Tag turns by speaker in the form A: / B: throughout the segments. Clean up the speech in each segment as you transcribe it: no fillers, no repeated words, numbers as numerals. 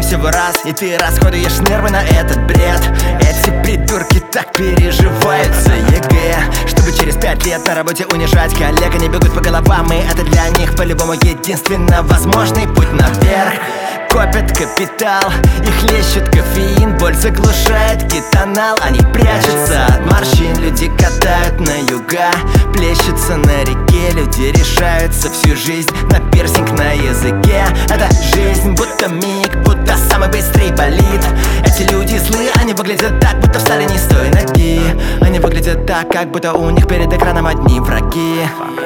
A: всего раз, и ты расходуешь нервы на этот бред. Эти придурки так переживают за ЕГЭ, чтобы через 5 лет на работе унижать коллег. Они бегут по головам, и это для них по-любому единственно возможный путь наверх. Копят капитал, их лещет кофеин, боль заглушает кетонал. Они прячутся от морщин, люди катают на юга, плещутся на реке. Люди решаются всю жизнь на пирсинг на языке. Это жизнь, будто миг, будто самый быстрый болид. Эти люди злые, они выглядят так, будто встали не с той ноги. Они выглядят так, как будто у них перед экраном одни враги.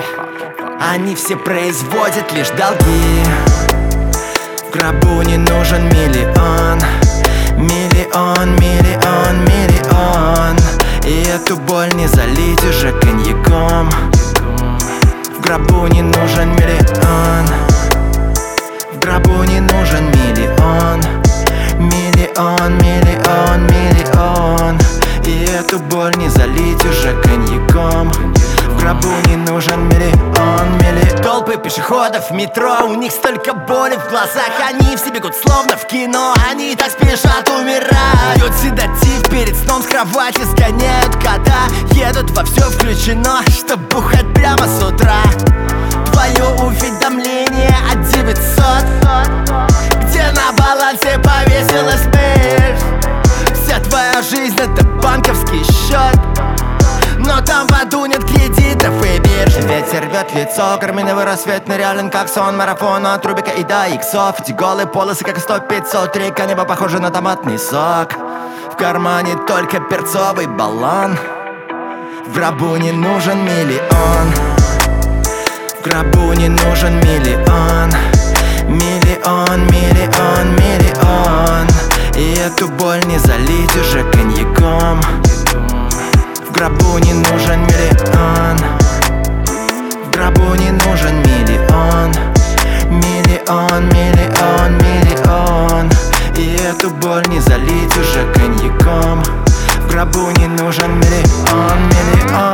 A: Они все производят лишь долги. В гробу не нужен миллион, миллион, миллион, миллион. И эту боль не залить уже коньяком. В гробу не нужен миллион, в гробу не нужен миллион, миллион, миллион, миллион. И эту боль не залить уже коньяком. В гробу не нужен миллион, миллион. Толпы пешеходов в метро, у них столько боли в глазах. Они все бегут словно в кино, они так спешат умирать. Пьют седатив перед сном, с кровати сгоняют кота. Едут во все включено, чтоб бухать прямо с утра. Твое уведомление от 900, где на балансе повесилась мышь. Вся твоя жизнь это банковский счет, но там в аду нет кредитов и бирж. Ветер рвет лицо, карминовый рассвет нереален, как сон. Марафон от Рубика и до иксов. Эти голые полосы, как 100-500. Река небо похоже на томатный сок. В кармане только перцовый баллон. В гробу не нужен миллион, в гробу не нужен миллион, миллион, миллион, миллион. И эту боль не залить уже коньяком. В гробу не нужен миллион, в гробу не нужен миллион, миллион, миллион, миллион. И эту боль не залить уже коньяком. В гробу не нужен миллион, миллион.